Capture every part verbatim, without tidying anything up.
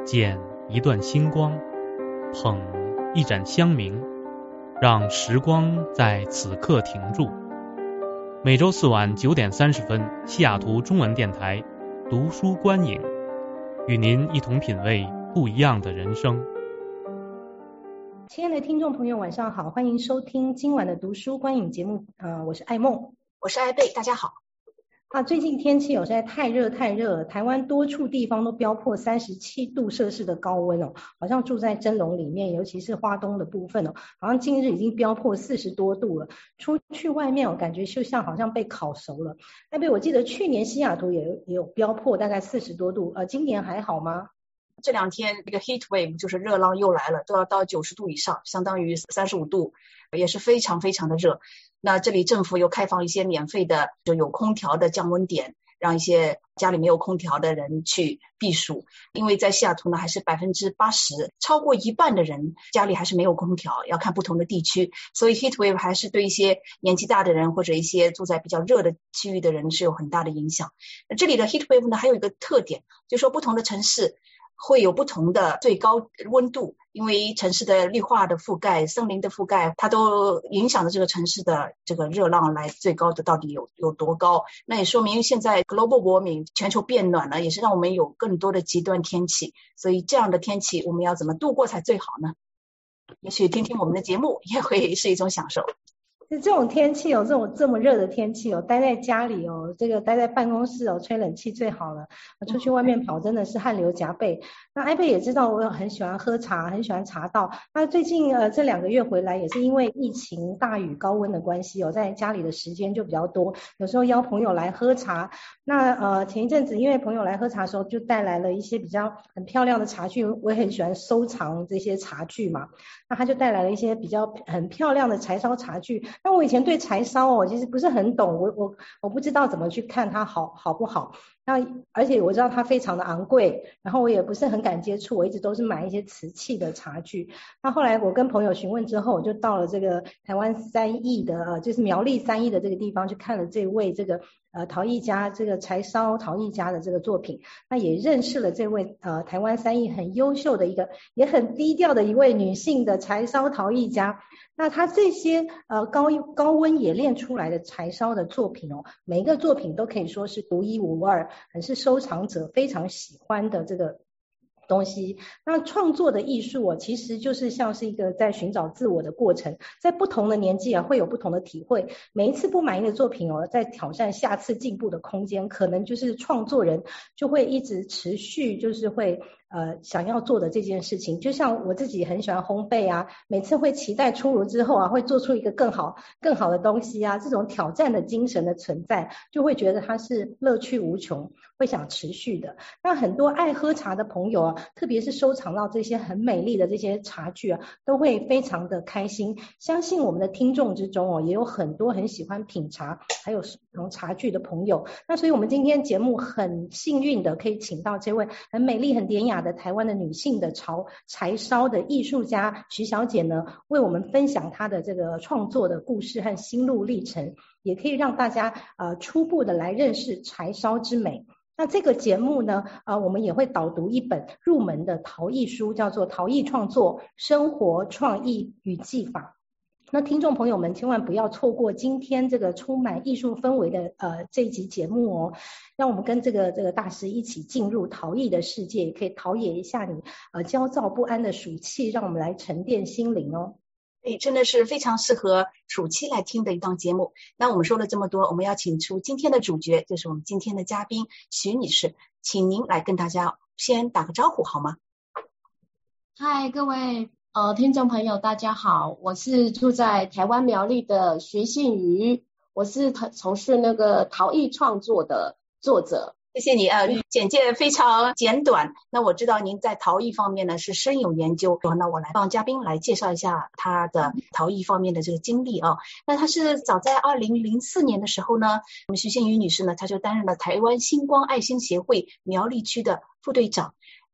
捡一段星光，捧一盏香茗，让时光在此刻停住。每周四晚九点三十分，西雅图中文电台读书观影，与您一同品味不一样的人生。 亲爱的听众朋友，晚上好，欢迎收听今晚的读书观影节目。呃，我是艾梦， 我是艾贝，大家好。 啊，最近天气哦实在太热太热了，台湾多处地方都飙破三十七度摄氏的高温哦，好像住在蒸笼里面，尤其是花东的部分哦，好像近日已经飙破四十多度了。出去外面我感觉就像好像被烤熟了。艾贝，我记得去年西雅图也有也有飙破大概四十多度，呃，今年还好吗？ 这两天这个 heat wave 就是热浪又来了，都要到九十度以上，相当于三十五度，也是非常非常的热。那这里政府又开放一些免费的就有空调的降温点，让一些家里没有空调的人去避暑。因为在西雅图呢，还是百分之八十，超过一半的人家里还是没有空调，要看不同的地区，所以 heat wave 还是对一些年纪大的人或者一些住在比较热的区域的人是有很大的影响。那这里的 heat wave 呢，还有一个特点，就是说不同的城市会有不同的最高温度，因为城市的绿化的覆盖、森林的覆盖，它都影响着这个城市的这个热浪来最高的到底有有多高。那也说明现在 global warming 全球变暖了，也是让我们有更多的极端天气，所以这样的天气我们要怎么度过才最好呢？也许听听我们的节目也会是一种享受。 这种天气哦，这种这么热的天气哦，待在家里哦，这个待在办公室哦，吹冷气最好了。出去外面跑真的是汗流浃背。那艾贝也知道我很喜欢喝茶，很喜欢茶道。那最近呃这两个月回来也是因为疫情大雨高温的关系哦，在家里的时间就比较多，有时候邀朋友来喝茶。那呃前一阵子因为朋友来喝茶的时候，就带来了一些比较很漂亮的茶具，我也很喜欢收藏这些茶具嘛。那他就带来了一些比较很漂亮的柴烧茶具。那我以前对柴烧哦，其实不是很懂，我我我不知道怎么去看它好好不好。那而且我知道它非常的昂贵，然后我也不是很敢接触，我一直都是买一些瓷器的茶具。那后来我跟朋友询问之后，我就到了这个台湾三义的呃，就是苗栗三义的这个地方去看了这位这个呃陶艺家，这个柴烧陶艺家的这个作品。那也认识了这位呃台湾三义很优秀的一个也很低调的一位女性的柴烧陶艺家。那她这些呃高高温冶炼出来的柴烧的作品哦，每一个作品都可以说是独一无二，很是收藏者非常喜欢的这个东西。那创作的艺术哦，其实就是像是一个在寻找自我的过程，在不同的年纪啊会有不同的体会。每一次不满意的作品哦，在挑战下次进步的空间，可能就是创作人就会一直持续就是会呃想要做的这件事情。就像我自己很喜欢烘焙啊，每次会期待出炉之后啊会做出一个更好更好的东西啊，这种挑战的精神的存在，就会觉得它是乐趣无穷，会想持续的。那很多爱喝茶的朋友啊，特别是收藏到这些很美丽的这些茶具啊，都会非常的开心。相信我们的听众之中哦，也有很多很喜欢品茶还有收藏茶具的朋友。那所以我们今天节目很幸运的可以请到这位很美丽很典雅的台湾的女性的潮柴烧的艺术家徐小姐呢，为我们分享她的这个创作的故事和心路历程，也可以让大家呃初步的来认识柴烧之美。那这个节目呢，呃，我们也会导读一本入门的陶艺书，叫做《陶艺创作：生活创意与技法》。那听众朋友们千万不要错过今天这个充满艺术氛围的呃这一集节目哦，让我们跟这个这个大师一起进入陶艺的世界，也可以陶冶一下你呃焦躁不安的暑气，让我们来沉淀心灵哦。 哎，真的是非常适合暑期来听的一档节目。那我们说了这么多，我们要请出今天的主角，就是我们今天的嘉宾徐女士，请您来跟大家先打个招呼好吗？ 嗨，各位呃听众朋友大家好，我是住在台湾苗栗的徐信瑜，我是从事那个陶艺创作的作者。 谢谢你，呃，简介非常简短。那我知道您在陶艺方面呢是深有研究，那我来帮嘉宾来介绍一下他的陶艺方面的这个经历啊。那他是早在二零零四年的时候呢，我们徐信瑜女士呢，她就担任了台湾星光爱心协会苗栗区的副队长。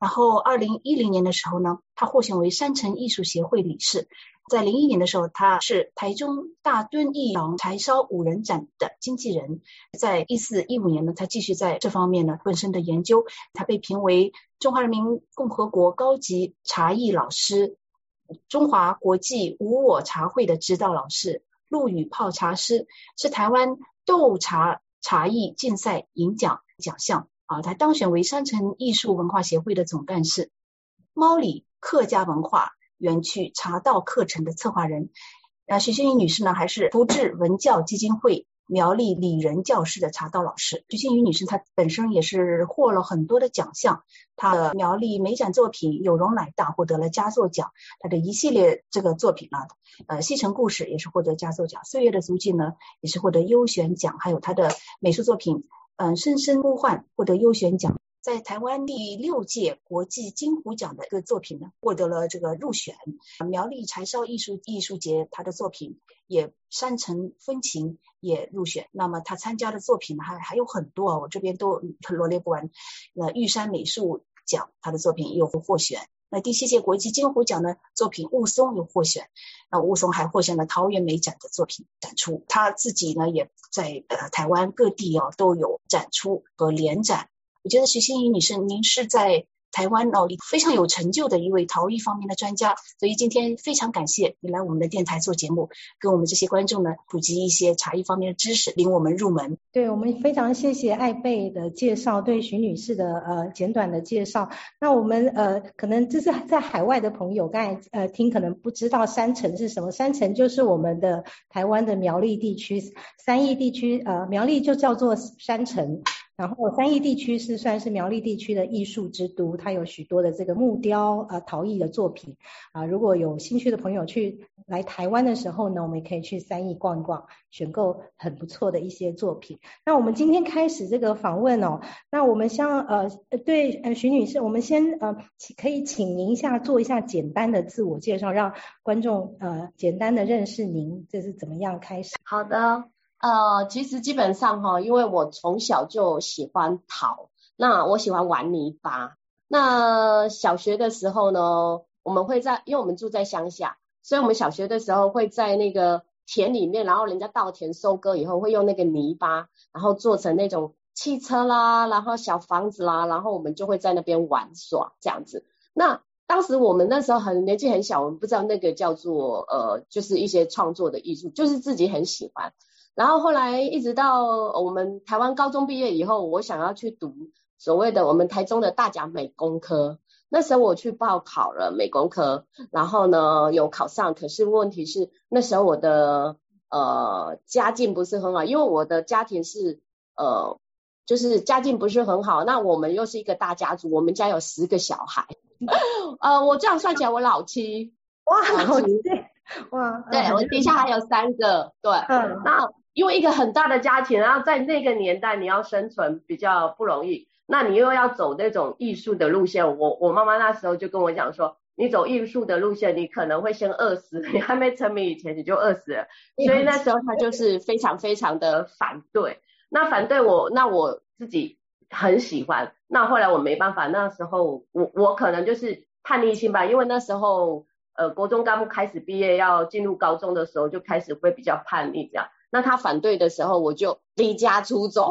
然后二零一零年的时候呢，他获选为山城艺术协会理事。在零一年的时候，他是台中大墩艺廊柴烧五人展的经纪人。在一四一五年呢，他继续在这方面呢更深的研究，他被评为中华人民共和国高级茶艺老师、中华国际无我茶会的指导老师、陆羽泡茶师，是台湾斗茶茶艺竞赛银奖奖项啊。他当选为山城艺术文化协会的总干事，猫里客家文化园区茶道课程的策划人。那徐欣怡女士呢，还是福智文教基金会苗栗理人教师的茶道老师。徐欣怡女士她本身也是获了很多的奖项，她的苗栗美展作品有容乃大获得了佳作奖，她的一系列这个作品呢，呃，西城故事也是获得佳作奖，岁月的足迹呢也是获得优选奖，还有她的美术作品嗯、呃，深深呼唤获得优选奖。在台湾第六届国际金虎奖的一个作品呢，获得了这个入选。苗栗柴烧艺术艺术节，他的作品也山城风情也入选。那么他参加的作品呢，还还有很多啊，我这边都罗列不完。那玉山美术奖他的作品也有获选。那第七届国际金虎奖呢，作品雾凇有获选。那雾凇还获选了桃园美展的作品展出。他自己呢，也在呃台湾各地啊都有展出和联展。我觉得徐欣怡女士，您是在台湾哦非常有成就的一位陶艺方面的专家，所以今天非常感谢你来我们的电台做节目，跟我们这些观众呢普及一些茶艺方面的知识，领我们入门。 对，我们非常谢谢艾贝的介绍，对徐女士的呃简短的介绍。那我们呃可能这是在海外的朋友刚才呃听可能不知道山城是什么，山城就是我们的台湾的苗栗地区，三义地区呃苗栗就叫做山城。然后三义地区是算是苗栗地区的艺术之都，它有许多的这个木雕呃陶艺的作品啊。如果有兴趣的朋友去来台湾的时候呢，我们也可以去三义逛一逛，选购很不错的一些作品。那我们今天开始这个访问哦，那我们像呃对呃徐女士，我们先呃可以请您一下做一下简单的自我介绍，让观众呃简单的认识您，这是怎么样开始？ 好的。呃，其实基本上哈，因为我从小就喜欢陶，那我喜欢玩泥巴。那小学的时候呢，我们会在，因为我们住在乡下，所以我们小学的时候会在那个田里面，然后人家稻田收割以后，会用那个泥巴，然后做成那种汽车啦，然后小房子啦，然后我们就会在那边玩耍这样子。那当时我们那时候很年纪很小，我们不知道那个叫做呃，就是一些创作的艺术，就是自己很喜欢。然后后来一直到我们台湾高中毕业以后，我想要去读所谓的我们台中的大甲美工科。那时候我去报考了美工科，然后呢有考上，可是问题是那时候我的呃家境不是很好，因为我的家庭是呃就是家境不是很好，那我们又是一个大家族，我们家有十个小孩，呃我这样算起来我老七。 哇，老七，哇， 对，我底下还有三个，对，嗯，那因为一个很大的家庭，然后在那个年代你要生存比较不容易，那你又要走那种艺术的路线，我我妈妈那时候就跟我讲说，你走艺术的路线你可能会先饿死，你还没成名以前你就饿死了，所以那时候她就是非常非常的反对。那反对我，那我自己很喜欢，那后来我没办法，那时候我我可能就是叛逆心吧，因为那时候呃国中刚开始毕业要进入高中的时候就开始会比较叛逆这样。那他反对的时候，我就离家出走，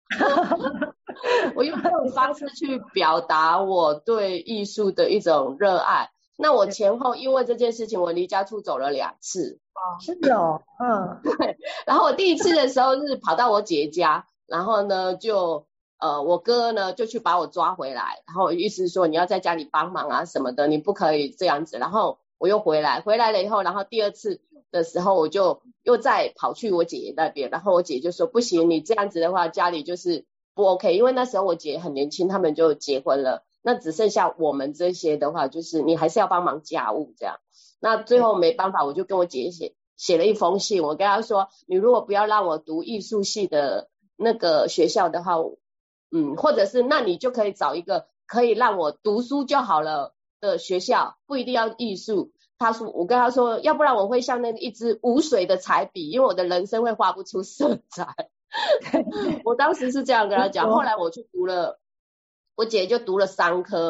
我用这种方式去表达我对艺术的一种热爱。那我前后因为这件事情，我离家出走了两次。 哦，是哦，嗯， 对。然后我第一次的时候是跑到我姐家，然后呢就呃我哥呢就去把我抓回来，然后意思说你要在家里帮忙啊什么的，你不可以这样子。然后我又回来，回来了以后，然后第二次的时候我就又再跑去我姐姐那边，然后我姐就说不行，你这样子的话家里就是不 OK， 因为那时候我姐很年轻，他们就结婚了，那只剩下我们这些的话，就是你还是要帮忙家务这样。那最后没办法，我就跟我姐姐写写了一封信，我跟她说，你如果不要让我读艺术系的那个学校的话，嗯，或者是那你就可以找一个可以让我读书就好了的学校，不一定要艺术。他说，我跟他说，要不然我会像那一支无水的彩笔，因为我的人生会画不出色彩。我当时是这样跟他讲，后来我去读了，我姐就读了商科，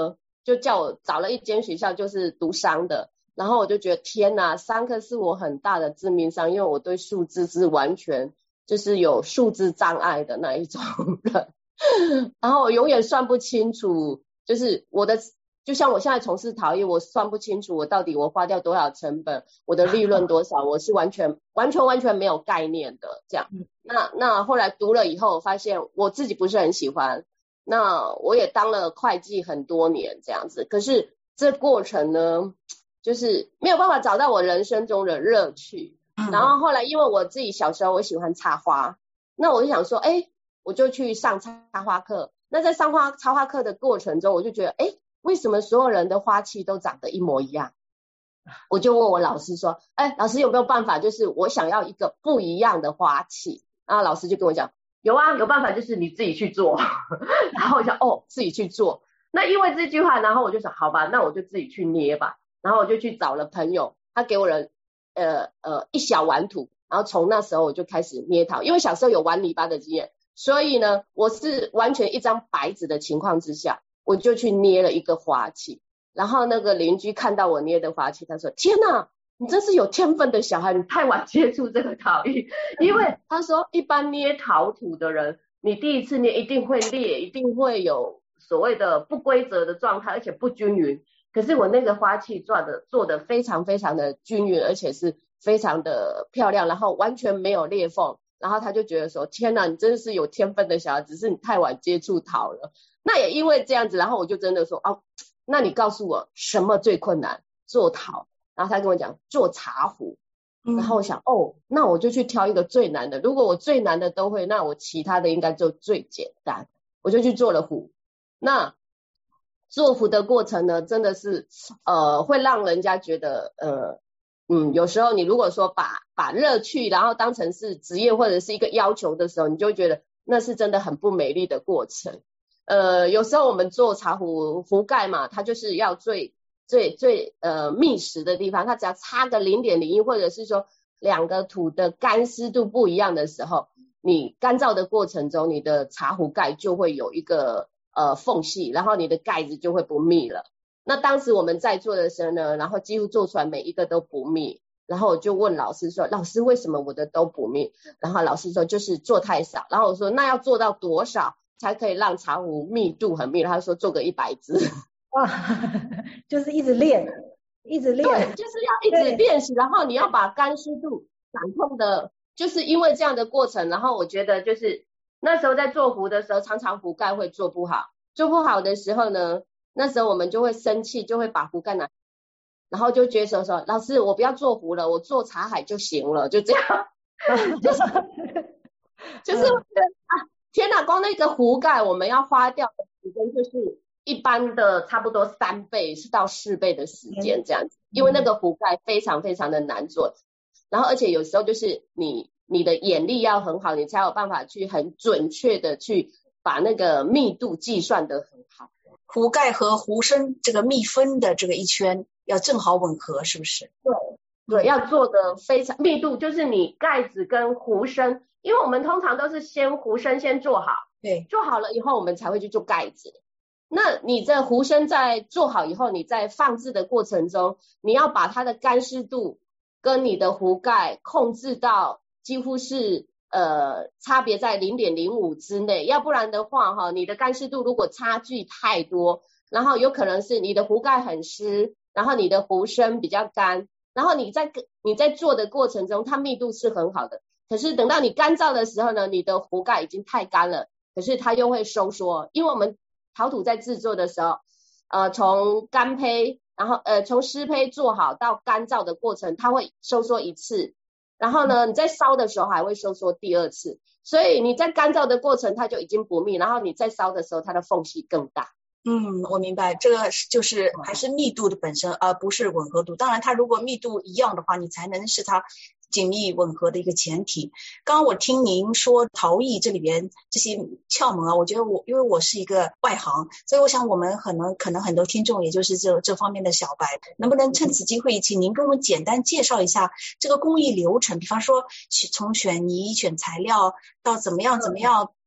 就叫我找了一间学校就是读商的，然后我就觉得天哪，商科是我很大的致命伤，因为我对数字是完全就是有数字障碍的那一种人，然后我永远算不清楚，就是我的就像我现在从事陶艺，我算不清楚我到底我花掉多少成本，我的利润多少，我是完全完全完全没有概念的这样。那那后来读了以后，我发现我自己不是很喜欢，那我也当了会计很多年这样子，可是这过程呢，就是没有办法找到我人生中的乐趣。然后后来因为我自己小时候我喜欢插花，那我就想说，哎，我就去上插花课。那在上花插花课的过程中，我就觉得，哎，为什么所有人的花器都长得一模一样？我就问我老师说，哎，老师有没有办法，就是我想要一个不一样的花器？然后老师就跟我讲，有啊，有办法，就是你自己去做。然后我想，哦，自己去做。那因为这句话，然后我就想，好吧，那我就自己去捏吧。然后我就去找了朋友，他给我了呃呃一小碗土，然后从那时候我就开始捏陶，因为小时候有玩泥巴的经验，所以呢，我是完全一张白纸的情况之下，我就去捏了一个花器。然后那个邻居看到我捏的花器，他说，天哪，你真是有天分的小孩，你太晚接触这个陶艺。因为他说一般捏陶土的人，你第一次捏一定会裂，一定会有所谓的不规则的状态，而且不均匀。可是我那个花器做的做的非常非常的均匀，而且是非常的漂亮，然后完全没有裂缝。然后他就觉得说，天哪，你真是有天分的小孩，只是你太晚接触陶了。那也因为这样子，然后我就真的说，哦，那你告诉我什么最困难？做陶。然后他跟我讲做茶壶。然后我想，哦，那我就去挑一个最难的，如果我最难的都会，那我其他的应该就最简单。我就去做了壶。那做壶的过程呢，真的是呃会让人家觉得呃嗯有时候你如果说把把乐趣然后当成是职业或者是一个要求的时候，你就会觉得那是真的很不美丽的过程。呃有时候我们做茶壶壶盖嘛，它就是要最最最呃密实的地方，它只要差个 零点零一 或者是说两个土的干湿度不一样的时候，你干燥的过程中，你的茶壶盖就会有一个呃缝隙，然后你的盖子就会不密了。那当时我们在做的时候呢，然后几乎做出来每一个都不密，然后我就问老师说，老师为什么我的都不密？然后老师说就是做太少。然后我说那要做到多少才可以让茶壶密度很密？他说做个一百支。 哇，就是一直练一直练， 对，就是要一直练习，然后你要把干湿度掌控的，就是因为这样的过程，然后我觉得就是那时候在做壶的时候，常常壶盖会做不好，做不好的时候呢，那时候我们就会生气，就会把壶盖拿，然后就觉得说说老师我不要做壶了，我做茶海就行了，就这样。就是就是我觉得啊，天哪，光那个壶盖我们要花掉的时间就是一般的差不多三倍是到四倍的时间这样子，因为那个壶盖非常非常的难做，然后而且有时候就是你你的眼力要很好，你才有办法去很准确的去把那个密度计算得很好。 壶盖和壶身这个密封的这个一圈要正好吻合，是不是？ 对对，要做的非常密度，就是你盖子跟壶身，因为我们通常都是先壶身先做好， 对， 做好了以后我们才会去做盖子。那你这壶身在做好以后，你在放置的过程中，你要把它的干湿度跟你的壶盖控制到几乎是呃差别在 零点零五 之内，要不然的话哈，你的干湿度如果差距太多，然后有可能是你的壶盖很湿，然后你的壶身比较干，然后你在你在做的过程中它密度是很好的，可是等到你干燥的时候呢，你的壶盖已经太干了，可是它又会收缩，因为我们陶土在制作的时候呃从干胚然后呃从湿胚做好到干燥的过程，它会收缩一次，然后呢你在烧的时候还会收缩第二次，所以你在干燥的过程它就已经不密，然后你在烧的时候它的缝隙更大。 嗯，我明白，这个就是还是密度的本身，而不是吻合度。当然它如果密度一样的话，你才能是它紧密吻合的一个前提。刚刚我听您说陶艺这里边这些窍门啊，我觉得我因为我是一个外行，所以我想我们可能可能很多听众也就是这这方面的小白，能不能趁此机会请您跟我们简单介绍一下这个工艺流程，比方说从选泥选材料到怎么样怎么样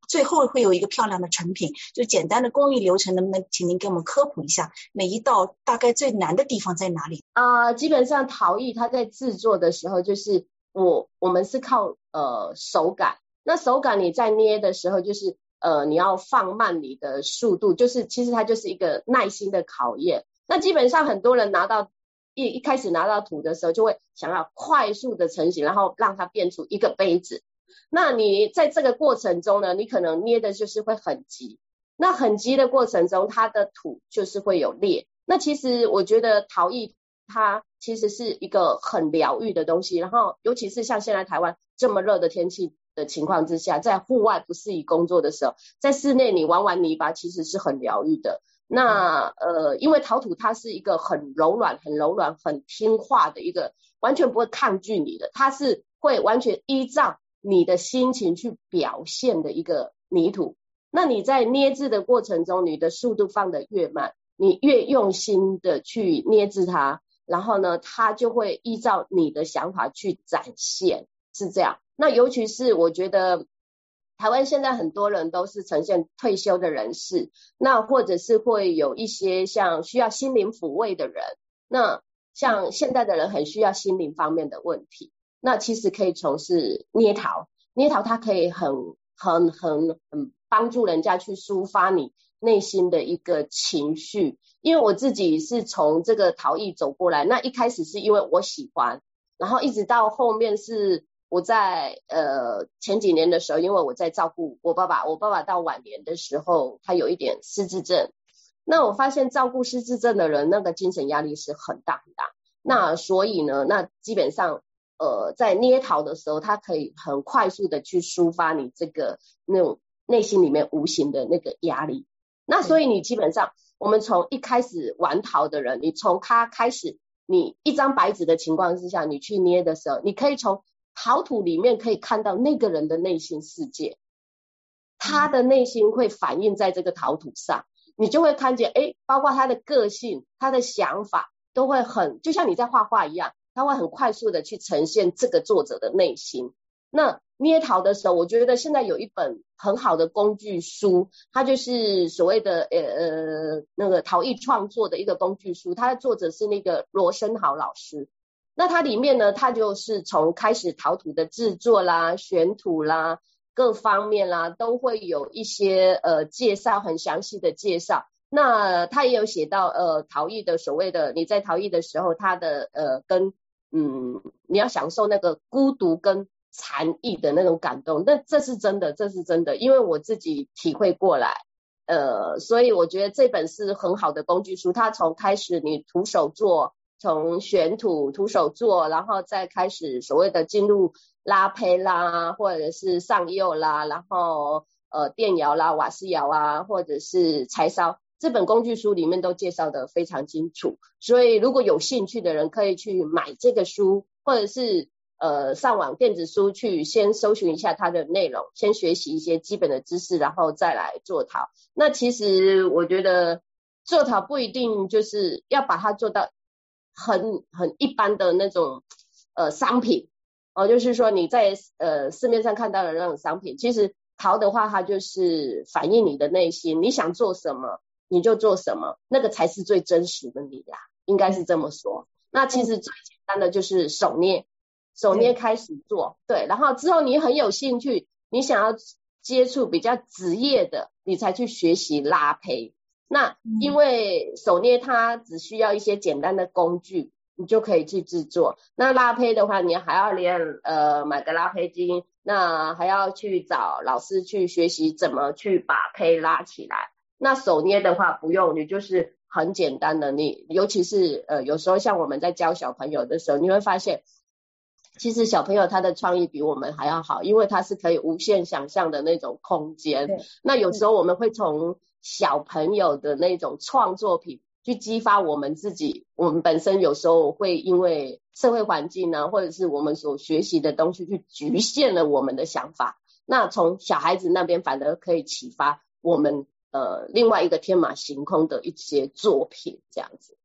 最后会有一个漂亮的成品。就简单的工艺流程，能不能请您给我们科普一下，每一道大概最难的地方在哪里？ 啊、呃，基本上陶艺它在制作的时候，就是我我们是靠呃手感，那手感你在捏的时候，就是呃你要放慢你的速度，就是其实它就是一个耐心的考验。那基本上很多人拿到一一开始拿到土的时候，就会想要快速的成型，然后让它变出一个杯子。那你在这个过程中呢，你可能捏的就是会很急，那很急的过程中，它的土就是会有裂。那其实我觉得陶艺它其实是一个很疗愈的东西，然后尤其是像现在台湾这么热的天气的情况之下，在户外不适宜工作的时候，在室内你玩玩泥巴其实是很疗愈的。那呃，因为陶土它是一个很柔软、很柔软、很听话的一个，完全不会抗拒你的，它是会完全依照你的心情去表现的一个泥土。那你在捏制的过程中，你的速度放得越慢，你越用心的去捏制它，然后呢，它就会依照你的想法去展现，是这样。那尤其是我觉得台湾现在很多人都是呈现退休的人士，那或者是会有一些像需要心灵抚慰的人，那像现在的人很需要心灵方面的问题，那其实可以从事捏陶，捏陶它可以很很很很帮助人家去抒发你内心的一个情绪。因为我自己是从这个陶艺走过来，那一开始是因为我喜欢，然后一直到后面是我在呃前几年的时候，因为我在照顾我爸爸，我爸爸到晚年的时候他有一点失智症，那我发现照顾失智症的人那个精神压力是很大很大，那所以呢，那基本上呃在捏陶的时候，它可以很快速的去抒发你这个那种内心里面无形的那个压力。那所以你基本上我们从一开始玩陶的人，你从他开始你一张白纸的情况之下，你去捏的时候，你可以从陶土里面可以看到那个人的内心世界，他的内心会反映在这个陶土上，你就会看见诶包括他的个性，他的想法都会很，就像你在画画一样，他会很快速的去呈现这个作者的内心。那捏陶的时候，我觉得现在有一本很好的工具书，它就是所谓的呃呃那个陶艺创作的一个工具书，它的作者是那个罗生豪老师。那它里面呢，它就是从开始陶土的制作啦、选土啦、各方面啦，都会有一些呃介绍，很详细的介绍。那他也有写到呃陶艺的所谓的你在陶艺的时候，它的呃跟嗯你要享受那个孤独跟禅意的那种感动，那这是真的，这是真的，因为我自己体会过来，呃，所以我觉得这本是很好的工具书。它从开始你徒手做，从选土徒手做，然后再开始所谓的进入拉胚啦，或者是上釉啦，然后呃电窑啦、瓦斯窑啊，或者是柴烧，这本工具书里面都介绍的非常清楚。所以如果有兴趣的人可以去买这个书，或者是呃，上网电子书去先搜寻一下它的内容，先学习一些基本的知识，然后再来做陶。那其实我觉得做陶不一定就是要把它做到很很一般的那种呃商品哦，就是说你在呃市面上看到的那种商品，其实陶的话它就是反映你的内心，你想做什么你就做什么，那个才是最真实的你啦，应该是这么说。那其实最简单的就是手捏。手捏开始做，对，然后之后你很有兴趣，你想要接触比较职业的，你才去学习拉胚。那因为手捏它只需要一些简单的工具，你就可以去制作。那拉胚的话，你还要连呃买个拉胚机，那还要去找老师去学习怎么去把胚拉起来。那手捏的话不用，你就是很简单的，你尤其是呃有时候像我们在教小朋友的时候，你会发现其实小朋友他的创意比我们还要好，因为他是可以无限想象的那种空间。那有时候我们会从小朋友的那种创作品去激发我们自己，我们本身有时候会因为社会环境呢，或者是我们所学习的东西去局限了我们的想法。那从小孩子那边反而可以启发我们呃另外一个天马行空的一些作品这样子。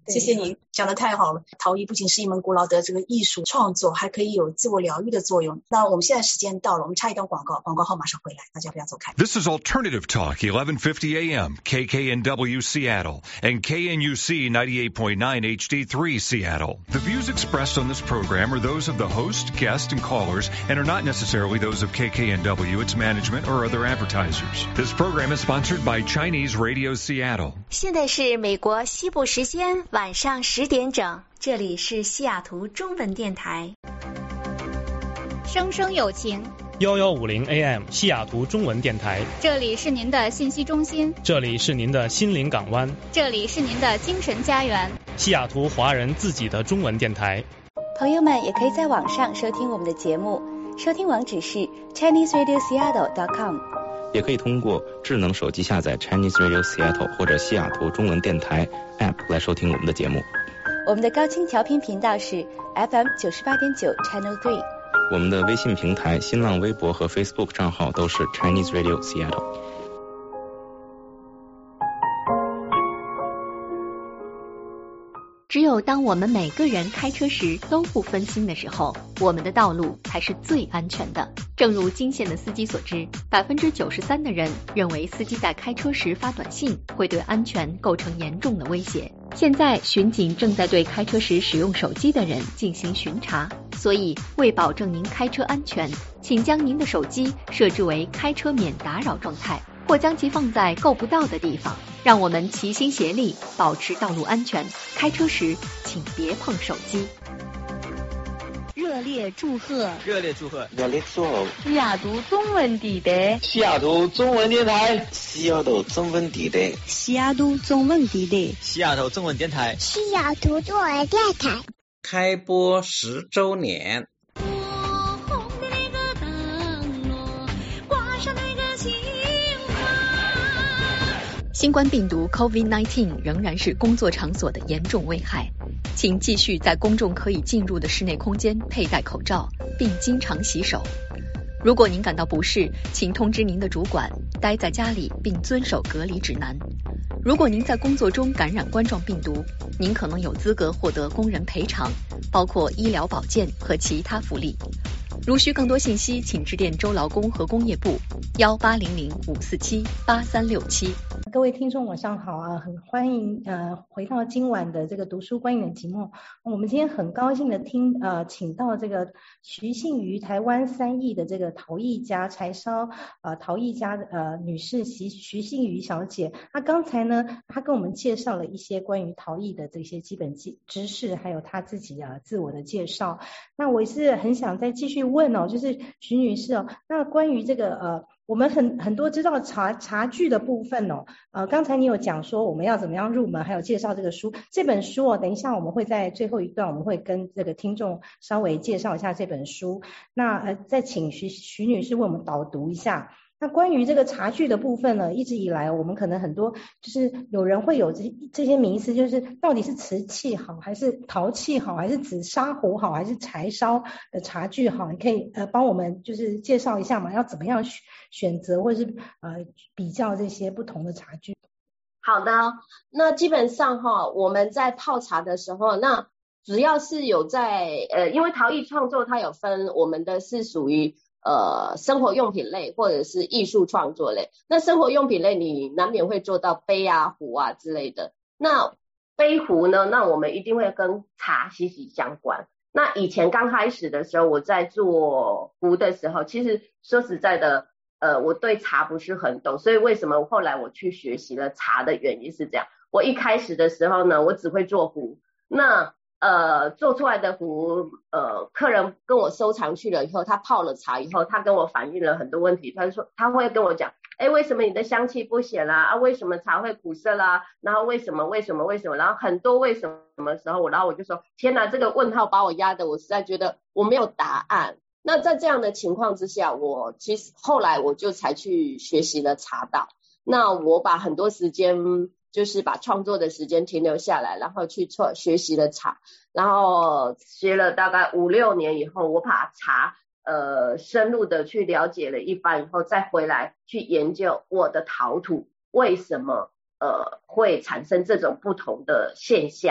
谢谢你讲得太好了，陶艺不仅是一门古老的这个艺术创作，还可以有自我疗愈的作用。那我们现在时间到了，我们插一段广告，广告后马上回来，大家不要走开。 This is Alternative Talk, eleven fifty A M, K K N W Seattle, and K N U C ninety-eight point nine H D three Seattle. The views expressed on this program are those of the host, guests, and callers, and are not necessarily those of K K N W, its management, or other advertisers. This program is sponsored by Chinese Radio Seattle. 现在是美国西部时间晚上十点整，这里是西雅图中文电台。 生生有情一一五零 A M 西雅图中文电台， 这里是您的信息中心， 这里是您的心灵港湾， 这里是您的精神家园， 西雅图华人自己的中文电台。 朋友们也可以在网上收听我们的节目，收听网址是 Chinese Radio Seattle dot com， 也可以通过智能手机下载 Chinese Radio Seattle 或者西雅图中文电台 App 来收听我们的节目。 我们的高清调频频道是 F M 九十八点九 Channel three。 我们的微信平台、新浪微博和 Facebook 账号都是 Chinese Radio Seattle。 只有当我们每个人开车时都不分心的时候，我们的道路才是最安全的。正如金县的司机所知，百分之九十三的人认为司机在开车时发短信会对安全构成严重的威胁。现在巡警正在对开车时使用手机的人进行巡查，所以为保证您开车安全，请将您的手机设置为开车免打扰状态，或将其放在够不到的地方。让我们齐心协力，保持道路安全。开车时请别碰手机。 热烈祝贺！ 热烈祝贺！ 热烈祝贺！ 西雅图中文电台， 西雅图中文电台， 西雅图中文电台， 西雅图中文电台， 西雅图中文电台， 西雅图中文电台开播十周年。 新冠病毒 COVID 十九 仍然是工作场所的严重危害，请继续在公众可以进入的室内空间佩戴口罩，并经常洗手。如果您感到不适，请通知您的主管，待在家里并遵守隔离指南。如果您在工作中感染冠状病毒，您可能有资格获得工人赔偿，包括医疗保健和其他福利。如需更多信息，请致电州劳工和工业部幺八零零五四七八三六七。 各位听众晚上好啊，很欢迎呃回到今晚的这个读书观影的节目。我们今天很高兴的听呃请到这个徐信瑜台湾三义的这个陶艺家柴烧呃陶艺家呃女士徐徐信瑜小姐。她刚才呢，她跟我们介绍了一些关于陶艺的这些基本知识，还有她自己啊自我的介绍。那我也是很想再继续问哦，就是徐女士哦，那关于这个呃。我们很很多知道茶茶具的部分哦，呃，刚才你有讲说我们要怎么样入门，还有介绍这个书。这本书哦，等一下我们会在最后一段，我们会跟这个听众稍微介绍一下这本书。那呃，再请徐徐女士为我们导读一下。那关于这个茶具的部分呢，一直以来我们可能很多就是有人会有这这些迷思，就是到底是瓷器好，还是陶器好，还是紫砂壶好，还是柴烧的茶具好？你可以呃帮我们就是介绍一下嘛，要怎么样选选择或者是呃比较这些不同的茶具？ 好的，那基本上哈，我们在泡茶的时候，那只要是有在呃，因为陶艺创作它有分，我们的是属于呃，生活用品类或者是艺术创作类。那生活用品类你难免会做到杯啊、壶啊之类的。那杯壶呢，那我们一定会跟茶息息相关。那以前刚开始的时候，我在做壶的时候，其实说实在的，呃，我对茶不是很懂，所以为什么后来我去学习了茶的原因是这样。我一开始的时候呢，我只会做壶，那呃，做出来的壶，呃，客人跟我收藏去了以后，他泡了茶以后，他跟我反映了很多问题。他说他会跟我讲，哎，为什么你的香气不显啦？啊，为什么茶会苦涩啦？然后为什么为什么为什么？然后很多为什么时候，然后我就说，天哪，这个问号把我压得我实在觉得我没有答案。那在这样的情况之下，我其实后来我就才去学习了茶道。那我把很多时间。就是把创作的时间停留下来，然后去做学习了茶，然后学了大概五六年以后，我把茶呃深入的去了解了一番以后，再回来去研究我的陶土为什么呃会产生这种不同的现象。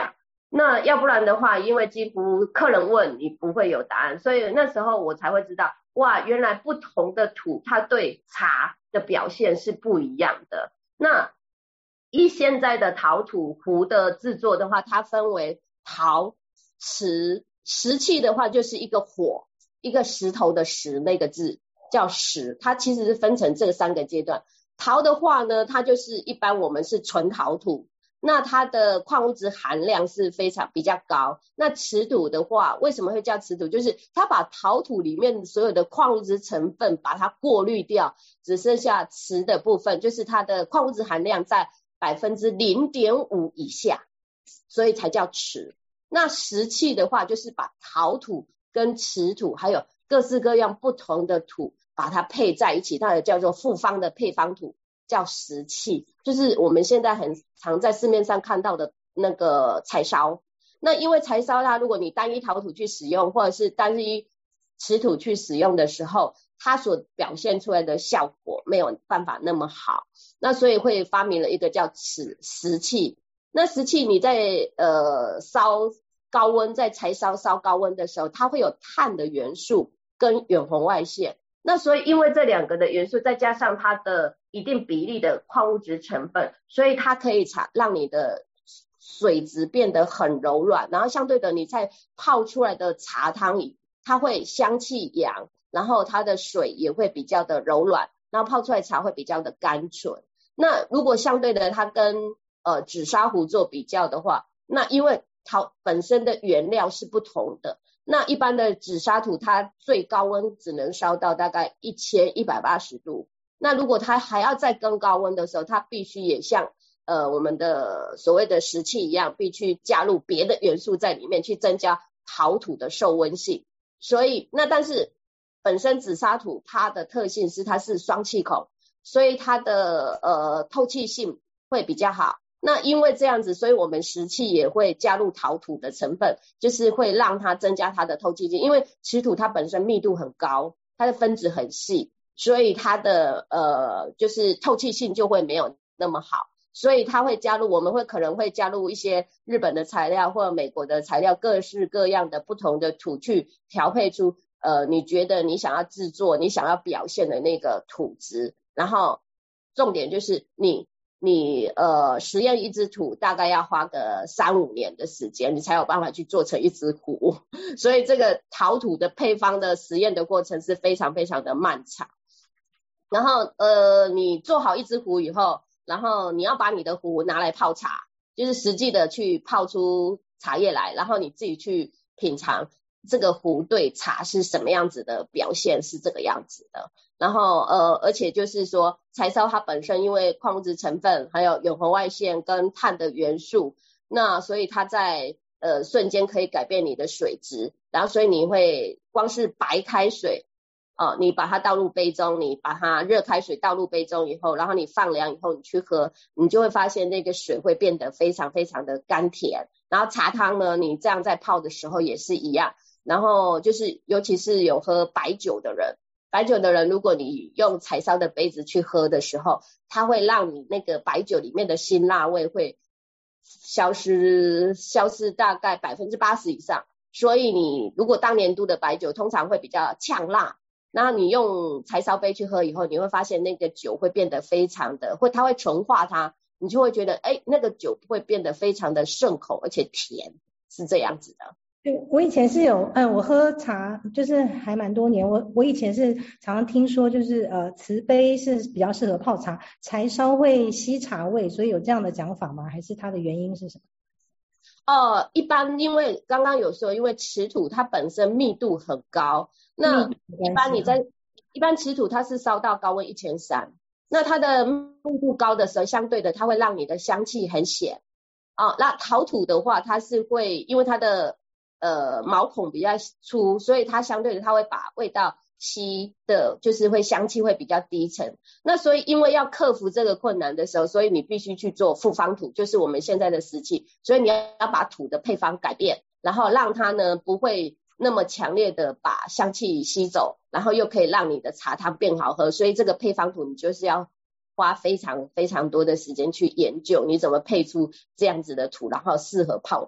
那要不然的话，因为几乎客人问你不会有答案，所以那时候我才会知道，哇，原来不同的土它对茶的表现是不一样的。那以现在的陶土壶的制作的话，它分为陶、瓷，石器的话就是一个火，一个石头的石那个字叫石，它其实是分成这三个阶段。陶的话呢，它就是一般我们是纯陶土，那它的矿物质含量是非常比较高。那瓷土的话，为什么会叫瓷土？就是它把陶土里面所有的矿物质成分把它过滤掉，只剩下瓷的部分，就是它的矿物质含量在百分之零点五以下，所以才叫瓷。那石器的话，就是把陶土跟瓷土还有各式各样不同的土把它配在一起，它也叫做复方的配方土，叫石器，就是我们现在很常在市面上看到的那个柴烧。那因为柴烧它，如果你单一陶土去使用，或者是单一瓷土去使用的时候，它所表现出来的效果没有办法那么好，那所以会发明了一个叫石石器。那石器你在呃烧高温，在柴烧烧高温的时候，它会有碳的元素跟远红外线。那所以因为这两个的元素，再加上它的一定比例的矿物质成分，所以它可以茶让你的水质变得很柔软，然后相对的你在泡出来的茶汤里，它会香气扬，然后它的水也会比较的柔软，然后泡出来茶会比较的甘醇。那如果相对的它跟呃紫砂壶做比较的话，那因为陶本身的原料是不同的，那一般的紫砂土它最高温只能烧到大概一千一百八十度，那如果它还要再更高温的时候，它必须也像呃我们的所谓的石器一样，必须加入别的元素在里面去增加陶土的受温性。所以那但是本身紫砂土它的特性是它是双气孔，所以它的呃透气性会比较好。那因为这样子，所以我们石器也会加入陶土的成分，就是会让它增加它的透气性。因为瓷土它本身密度很高，它的分子很细，所以它的呃就是透气性就会没有那么好，所以它会加入，我们会可能会加入一些日本的材料或者美国的材料，各式各样的不同的土去调配出呃你觉得你想要制作你想要表现的那个土质。然后重点就是你你呃实验一支土大概要花个三五年的时间，你才有办法去做成一支壶，所以这个陶土的配方的实验的过程是非常非常的漫长。然后呃你做好一支壶以后，然后你要把你的壶拿来泡茶，就是实际的去泡出茶叶来，然后你自己去品尝这个壶对茶是什么样子的表现，是这个样子的。然后呃，而且就是说柴烧它本身因为矿物质成分还有远红外线跟碳的元素，那所以它在呃瞬间可以改变你的水质，然后所以你会光是白开水哦，你把它倒入杯中，你把它热开水倒入杯中以后，然后你放凉以后你去喝，你就会发现那个水会变得非常非常的甘甜。然后茶汤呢，你这样在泡的时候也是一样。然后就是尤其是有喝白酒的人，白酒的人如果你用柴烧的杯子去喝的时候，它会让你那个白酒里面的辛辣味会消失消失大概 百分之八十 以上。所以你如果当年度的白酒通常会比较呛辣，然后你用柴烧杯去喝以后，你会发现那个酒会变得非常的会它会纯化它，你就会觉得哎，那个酒会变得非常的顺口而且甜，是这样子的。 对，我以前是有，嗯，我喝茶就是还蛮多年，我我以前是常常听说，就是呃瓷杯是比较适合泡茶，柴烧会吸茶味，所以有这样的讲法吗？还是它的原因是什么？ 哦，一般因为刚刚有说，因为瓷土它本身密度很高，那一般你在一般瓷土它是烧到高温一千三百，那它的密度高的时候，相对的它会让你的香气很显。哦，那陶土的话，它是会因为它的呃毛孔比较粗，所以它相对的它会把味道吸的，就是会香气会比较低沉。那所以因为要克服这个困难的时候，所以你必须去做复方土，就是我们现在的石器，所以你要把土的配方改变，然后让它呢不会那么强烈的把香气吸走，然后又可以让你的茶汤变好喝。所以这个配方土你就是要花非常非常多的时间去研究，你怎么配出这样子的土，然后适合泡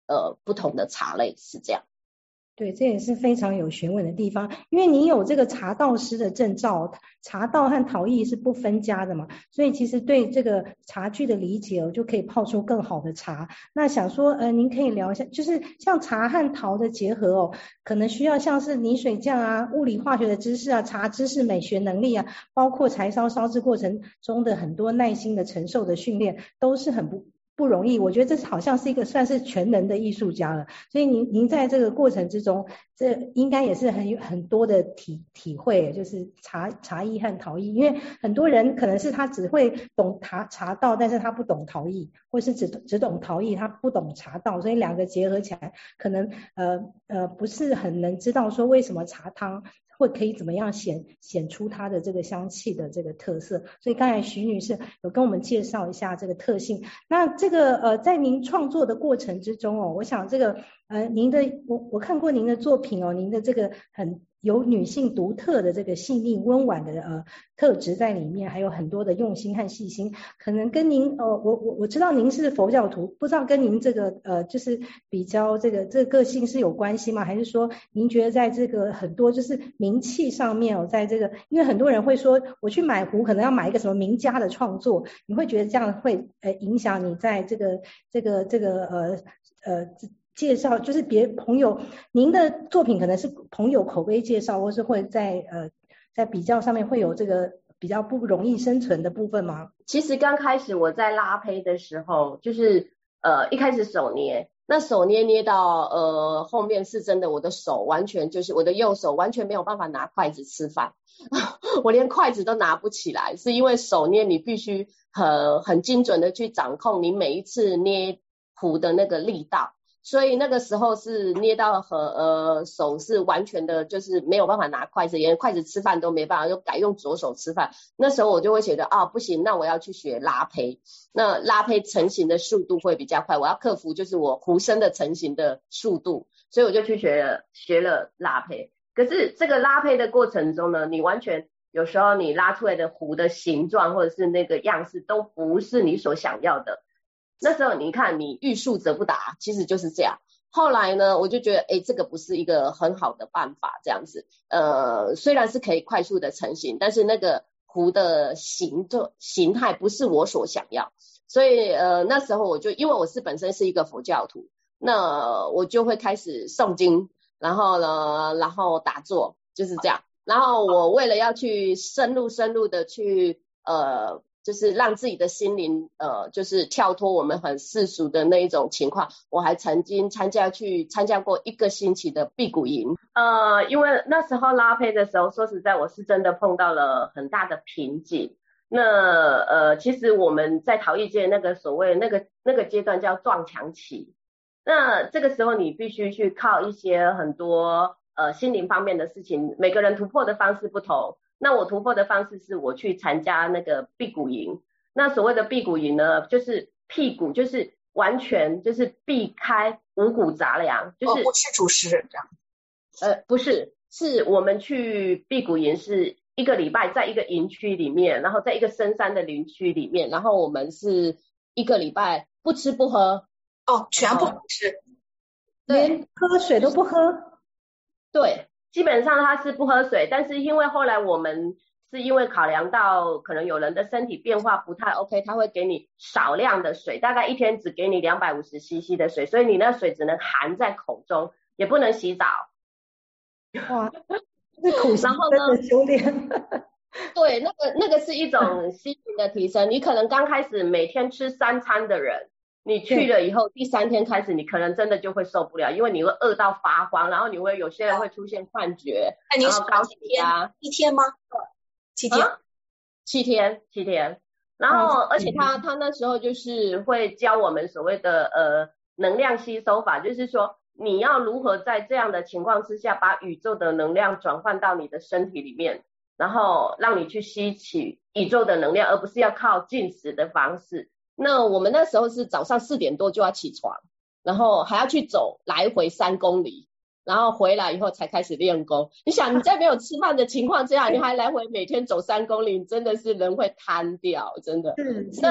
呃不同的茶类，是这样。 对，这也是非常有学问的地方，因为你有这个茶道师的证照，茶道和陶艺是不分家的嘛，所以其实对这个茶具的理解哦，就可以泡出更好的茶。那想说，呃，您可以聊一下，就是像茶和陶的结合哦，可能需要像是泥水匠啊、物理化学的知识啊、茶知识、美学能力啊，包括柴烧烧制过程中的很多耐心的承受的训练，都是很不。不容易，我觉得这好像是一个算是全能的艺术家了。所以您您在这个过程之中，这应该也是很有很多的体体会，就是茶茶艺和陶艺。因为很多人可能是他只会懂茶茶道，但是他不懂陶艺，或是只只懂陶艺，他不懂茶道，所以两个结合起来，可能呃呃不是很能知道说为什么茶汤会可以怎么样显显出它的这个香气的这个特色，所以刚才徐女士有跟我们介绍一下这个特性。那这个呃，在您创作的过程之中哦，我想这个呃，您的我我看过您的作品哦，您的这个很有女性独特的这个细腻温婉的呃特质在里面，还有很多的用心和细心，可能跟您呃我我我知道您是佛教徒，不知道跟您这个呃就是比较这个这个个性是有关系吗？还是说您觉得在这个很多就是名气上面哦，在这个因为很多人会说我去买壶可能要买一个什么名家的创作，你会觉得这样会呃影响你在这个这个这个呃呃介绍，就是别朋友，您的作品可能是朋友口碑介绍，或是会在呃在比较上面会有这个比较不容易生存的部分吗？ 其实刚开始我在拉胚的时候，就是呃一开始手捏，那手捏捏到呃后面是真的，我的手完全就是我的右手完全没有办法拿筷子吃饭，我连筷子都拿不起来，是因为手捏你必须很很精准的去掌控你每一次捏壶的那个力道。所以那个时候是捏到和呃手是完全的，就是没有办法拿筷子，连筷子吃饭都没办法，就改用左手吃饭。那时候我就会觉得啊不行，那我要去学拉胚，那拉胚成型的速度会比较快，我要克服就是我壶身的成型的速度，所以我就去学了学了拉胚。可是这个拉胚的过程中呢，你完全有时候你拉出来的壶的形状或者是那个样式都不是你所想要的。那时候你看你欲速则不达，其实就是这样。后来呢我就觉得诶这个不是一个很好的办法，这样子呃虽然是可以快速的成型，但是那个壶的形状形态不是我所想要，所以呃那时候我就因为我是本身是一个佛教徒，那我就会开始诵经，然后呢然后打坐，就是这样。然后我为了要去深入深入的去呃就是让自己的心灵呃，就是跳脱我们很世俗的那一种情况，我还曾经参加去参加过一个星期的辟谷营。呃，因为那时候拉胚的时候，说实在我是真的碰到了很大的瓶颈。那呃，其实我们在陶艺界那个所谓那个那个阶段叫撞墙期，那这个时候你必须去靠一些很多呃心灵方面的事情，每个人突破的方式不同。那我突破的方式是我去参加那个辟谷营，那所谓的辟谷营呢，就是辟谷，就是完全就是避开五谷杂粮，就是、哦、 不吃主食这样。 呃，不是，是我们去辟谷营是一个礼拜在一个营区里面，然后在一个深山的林区里面，然后我们是一个礼拜不吃不喝。 哦，全部不吃， 连喝水都不喝。 对。基本上他是不喝水，但是因为后来我们是因为考量到可能有人的身体变化不太 OK， 他会给你少量的水，大概一天只给你两百五十 C C 的水，所以你那水只能含在口中，也不能洗澡。 哇，这苦行真的修炼。 对，那个那个是一种心灵的提升。你可能刚开始每天吃三餐的人，你去了以后，第三天开始，你可能真的就会受不了，因为你会饿到发慌，然后你会有些人会出现幻觉，然后高血压。 一天吗？七天、啊， 七天，七天。然后，而且他他那时候就是会教我们所谓的呃能量吸收法，就是说你要如何在这样的情况之下，把宇宙的能量转换到你的身体里面，然后让你去吸取宇宙的能量，而不是要靠进食的方式。那我们那时候是早上四点多就要起床，然后还要去走来回三公里，然后回来以后才开始练功。你想你在没有吃饭的情况之下，你还来回每天走三公里，你真的是人会瘫掉，真的。 是那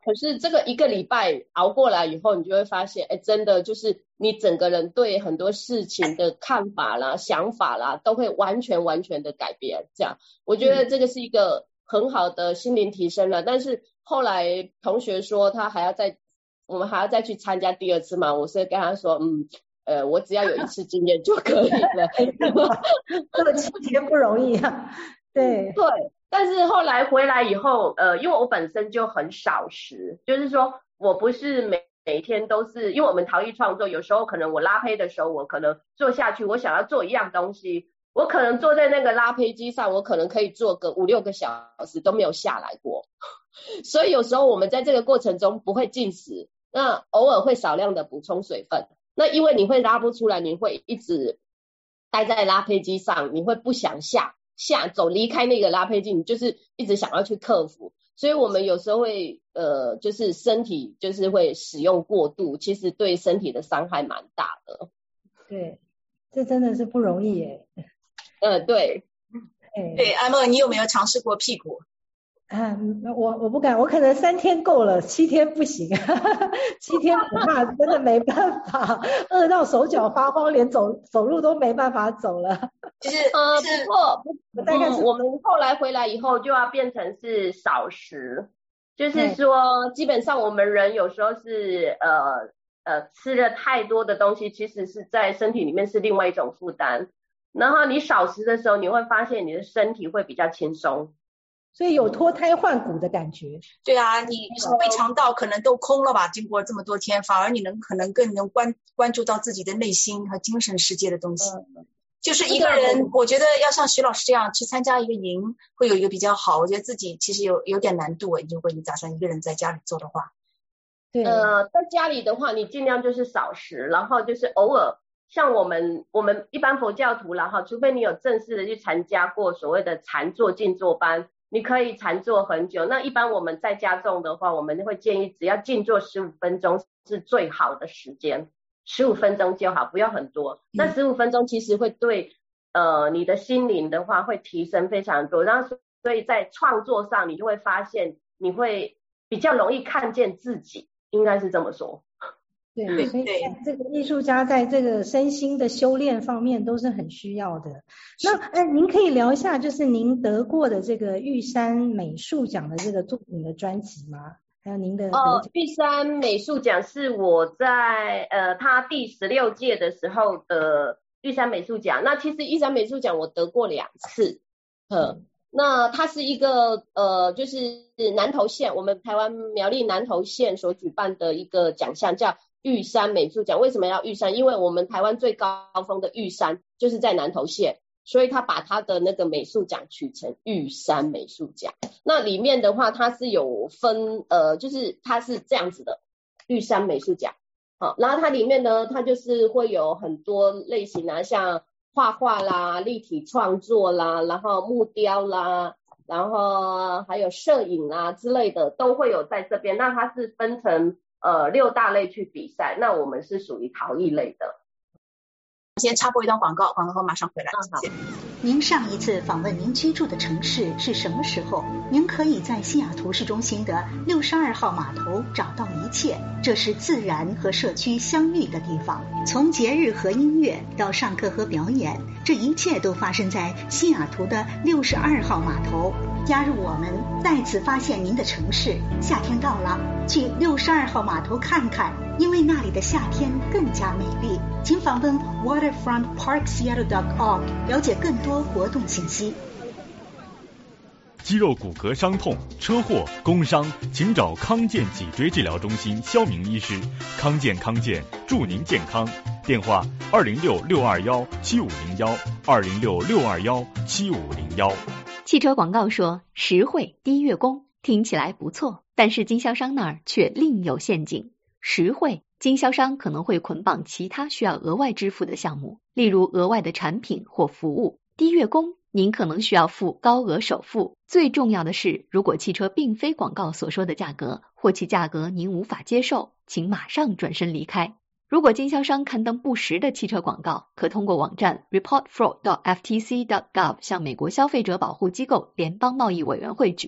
可是这个一个礼拜熬过来以后，你就会发现，哎，真的就是你整个人对很多事情的看法啦、想法啦，都会完全完全的改变。这样，我觉得这个是一个很好的心灵提升了。但是后来同学说他还要再，我们还要再去参加第二次嘛，我是跟他说，嗯。呃，我只要有一次经验就可以了。 这个七天不容易啊。对对，但是后来回来以后，呃，因为我本身就很少食，就是说我不是每每天都是，因为我们陶艺创作，有时候可能我拉胚的时候，我可能做下去，我想要做一样东西，我可能坐在那个拉胚机上，我可能可以做个五六个小时都没有下来过。所以有时候我们在这个过程中不会进食，那偶尔会少量的补充水分。那因为你会拉不出来，你会一直待在拉胚机上，你会不想下下走离开那个拉胚机，你就是一直想要去克服。所以我们有时候会呃，就是身体就是会使用过度，其实对身体的伤害蛮大的。 对，这真的是不容易耶。 呃，对。 对，艾默，你有没有尝试过屁股？ 啊，我我不敢，我可能三天够了，七天不行，七天恐怕真的没办法，饿到手脚发慌，连走走路都没办法走了。 就是呃，不过我大概是、 嗯、我们后来回来以后就要变成是少食，就是说基本上我们人有时候是呃呃吃了太多的东西，其实是在身体里面是另外一种负担。然后你少食的时候，你会发现你的身体会比较轻松。 所以有脱胎换骨的感觉。 对啊，你胃肠道可能都空了吧，经过这么多天，反而你能可能更能关关注到自己的内心和精神世界的东西。嗯、就是一个人，我觉得要像徐老师这样去参加一个营，会有一个比较好。我觉得自己其实有有点难度，如果你打算一个人在家里做的话。 对，呃，在家里的话，你尽量就是少食，然后就是偶尔。像我们我们一般佛教徒啦哈，除非你有正式的去参加过所谓的禅坐静坐班，你可以禅坐很久。那一般我们在家中的话，我们会建议只要静坐十五分钟是最好的时间，十五分钟就好，不要很多。那十五分钟其实会对呃你的心灵的话会提升非常多，然后所以在创作上你就会发现你会比较容易看见自己，应该是这么说。 对，所以这个艺术家在这个身心的修炼方面都是很需要的。那哎，您可以聊一下，就是您得过的这个玉山美术奖的这个作品的专辑吗？还有您的哦，玉山美术奖是我在呃他第十六届的时候的玉山美术奖。那其实玉山美术奖我得过两次，嗯，那它是一个呃就是南投县，我们台湾苗栗南投县所举办的一个奖项，叫玉山美术奖。为什么要玉山？因为我们台湾最高峰的玉山就是在南投县，所以他把他的那个美术奖取成玉山美术奖。那里面的话，它是有分呃，就是它是这样子的，玉山美术奖。好，然后它里面呢，它就是会有很多类型啊，像画画啦、立体创作啦，然后木雕啦，然后还有摄影啊之类的，都会有在这边。那它是分成呃六大类去比赛，那我们是属于陶艺类的。 先插播一段广告，广告后马上回来。 嗯、好。您上一次访问您居住的城市是什么时候？您可以在西雅图市中心的六十二号码头找到一切，这是自然和社区相遇的地方。从节日和音乐到上课和表演，这一切都发生在西雅图的六十二号码头。加入我们，再次发现您的城市。夏天到了，去六十二号码头看看，因为那里的夏天更加美丽。请访问 waterfront park seattle dot org 了解更多活动信息。 肌肉骨骼伤痛、车祸、工伤，请找康健脊椎治疗中心肖明医师。康健康健，祝您健康。电话二零六六二幺七五零幺二零六六二幺七五零幺。 汽车广告说实惠低月供，听起来不错，但是经销商那儿却另有陷阱。实惠，经销商可能会捆绑其他需要额外支付的项目，例如额外的产品或服务。低月供，您可能需要付高额首付。最重要的是，如果汽车并非广告所说的价格，或其价格您无法接受，请马上转身离开。如果经销商刊登不实的汽车广告，可通过网站 report fraud dot f t c dot gov 向美国消费者保护机构联邦贸易委员会举报。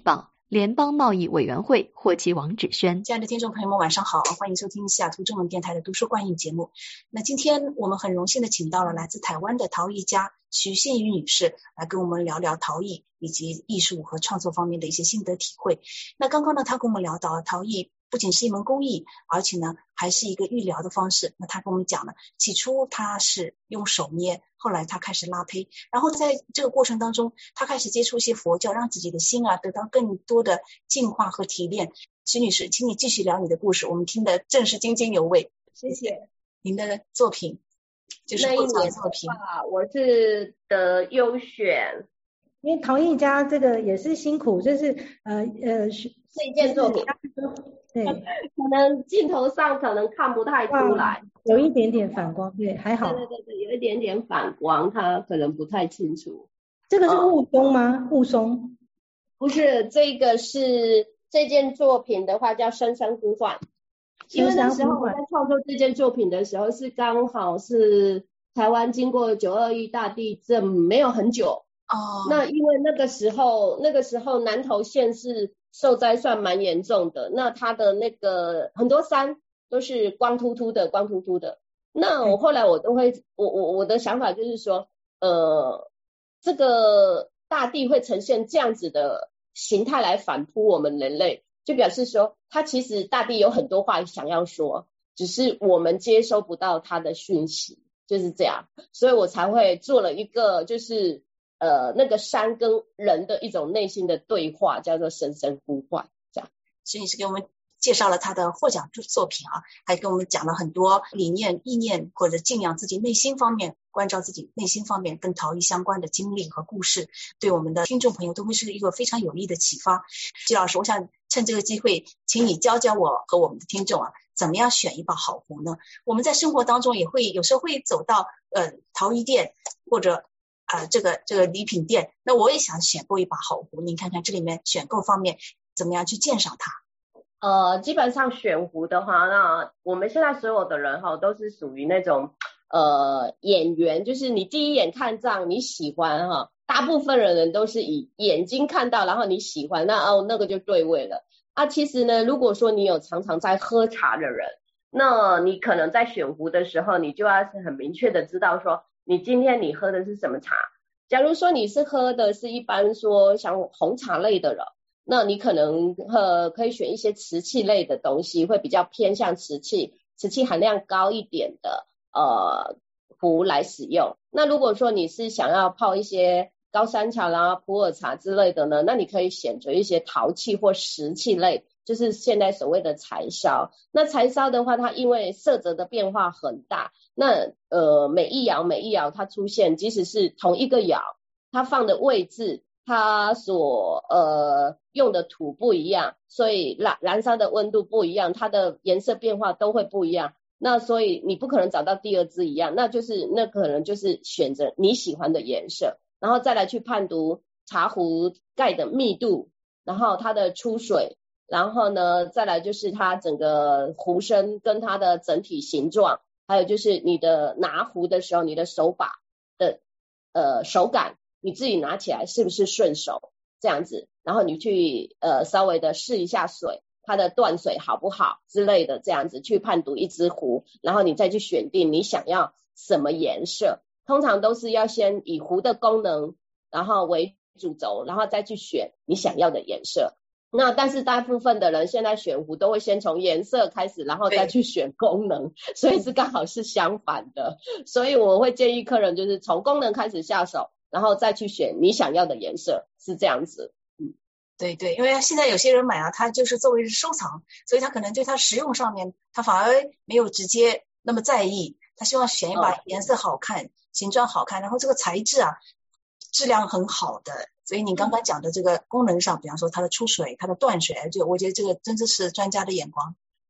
联邦贸易委员会获旗王芷萱。 亲爱的听众朋友们，晚上好，欢迎收听西雅图中文电台的读书观影节目。那今天我们很荣幸的请到了来自台湾的陶艺家徐信瑜女士，来跟我们聊聊陶艺以及艺术和创作方面的一些心得体会。那刚刚呢，她跟我们聊到陶艺不仅是一门工艺，而且呢还是一个育疗的方式。那她跟我们讲了，起初她是用手捏，后来她开始拉胚，然后在这个过程当中，她开始接触一些佛教，让自己的心啊得到更多的净化和提炼。徐女士，请你继续聊你的故事，我们听得正是津津有味。 谢谢。 您的作品就是那一年作品， 我是得优选。 因为陶艺家这个也是辛苦，就是呃呃这一件作品， 对， 可能镜头上可能看不太出来， 有一点点反光，对，还好。 对对对，有一点点反光，它可能不太清楚。 这个是雾松吗？雾松？ 不是，这个是这件作品的话叫《声声呼唤》，因为那时候我在创作这件作品的时候是刚好是台湾经过九二一大地震没有很久。 哦， 那因为那个时候，那个时候南投县是受灾算蛮严重的，那它的那个很多山都是光秃秃的，光秃秃的。那我后来我都会，我我我的想法就是说，呃，这个大地会呈现这样子的形态来反扑我们人类，就表示说，它其实大地有很多话想要说，只是我们接收不到它的讯息，就是这样。所以我才会做了一个就是。呃，那个山跟人的一种内心的对话，叫做声声呼唤，这样。 所以你是给我们介绍了他的获奖作品啊，还跟我们讲了很多理念、意念或者敬仰自己内心方面、关照自己内心方面跟陶艺相关的经历和故事，对我们的听众朋友都会是一个非常有益的启发。季老师，我想趁这个机会，请你教教我和我们的听众啊，怎么样选一把好壶呢？我们在生活当中也会有时候会走到呃陶艺店或者。呃，这个这个礼品店，那我也想选购一把好壶，您看看这里面选购方面怎么样去鉴赏它？ 呃，基本上选壶的话，那我们现在所有的人哈都是属于那种呃眼缘，就是你第一眼看上你喜欢哈，大部分的人都是以眼睛看到，然后你喜欢，那哦那个就对味了。啊，其实呢，如果说你有常常在喝茶的人，那你可能在选壶的时候，你就要是很明确的知道说。你今天你喝的是什么茶？假如说你是喝的是一般说像红茶类的了，那你可能呃可以选一些瓷器类的东西，会比较偏向瓷器，瓷器含量高一点的呃壶来使用。那如果说你是想要泡一些高山茶啦、普洱茶之类的呢，那你可以选择一些陶器或石器类，就是现在所谓的柴烧。那柴烧的话，它因为色泽的变化很大。那呃每一窑每一窑它出现，即使是同一个窑，它放的位置，它所呃用的土不一样，所以燃燃烧的温度不一样，它的颜色变化都会不一样。那所以你不可能找到第二支一样，那就是那可能就是选择你喜欢的颜色，然后再来去判读茶壶盖的密度，然后它的出水，然后呢再来就是它整个壶身跟它的整体形状。还有就是你的拿壶的时候，你的手把的呃手感，你自己拿起来是不是顺手这样子，然后你去呃稍微的试一下水，它的断水好不好之类的，这样子去判读一只壶，然后你再去选定你想要什么颜色。通常都是要先以壶的功能然后为主轴，然后再去选你想要的颜色。那但是大部分的人现在选壶都会先从颜色开始，然后再去选功能，所以是刚好是相反的。所以我会建议客人就是从功能开始下手，然后再去选你想要的颜色，是这样子。 嗯，对对，因为现在有些人买啊，他就是作为收藏，所以他可能对他实用上面，他反而没有直接那么在意，他希望选一把颜色好看、形状好看，然后这个材质啊质量很好的。所以你刚刚讲的这个功能上，比方说它的出水、它的断水，就我觉得这个真的是专家的眼光。